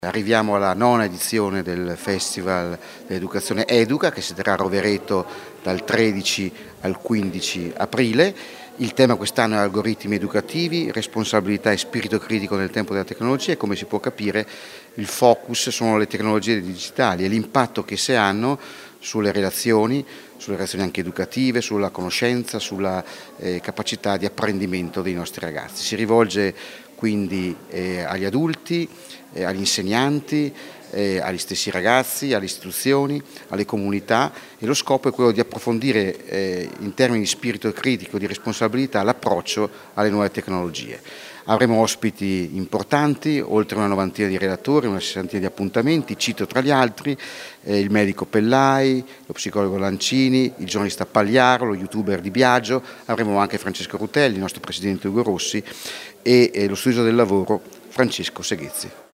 Arriviamo alla nona edizione del Festival dell'Educazione Educa che si terrà a Rovereto dal 13 al 15 aprile. Il tema quest'anno è algoritmi educativi, responsabilità e spirito critico nel tempo della tecnologia e come si può capire il focus sono le tecnologie digitali e l'impatto che esse hanno sulle relazioni anche educative, sulla conoscenza, sulla capacità di apprendimento dei nostri ragazzi. Si rivolge quindi agli adulti, agli insegnanti, agli stessi ragazzi, alle istituzioni, alle comunità e lo scopo è quello di approfondire in termini di spirito critico e di responsabilità l'approccio alle nuove tecnologie. Avremo ospiti importanti, oltre una novantina di relatori, una sessantina di appuntamenti, cito tra gli altri il medico Pellai, lo psicologo Lancini, il giornalista Pagliaro, lo youtuber Di Biagio, avremo anche Francesco Rutelli, il nostro presidente Ugo Rossi e lo studioso del lavoro Francesco Seghezzi.